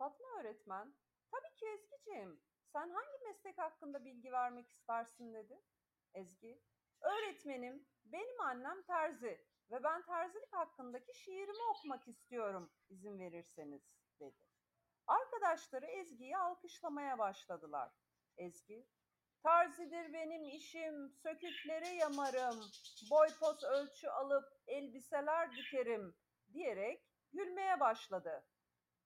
Fatma öğretmen, tabii ki Ezgi'ciğim. Sen hangi meslek hakkında bilgi vermek istersin dedi. Ezgi, öğretmenim, benim annem terzi ve ben terzilik hakkındaki şiirimi okumak istiyorum izin verirseniz dedi. Arkadaşları Ezgi'yi alkışlamaya başladılar. Ezgi, terzidir benim işim, sökükleri yamarım, boy poz ölçü alıp elbiseler dikerim diyerek gülmeye başladı.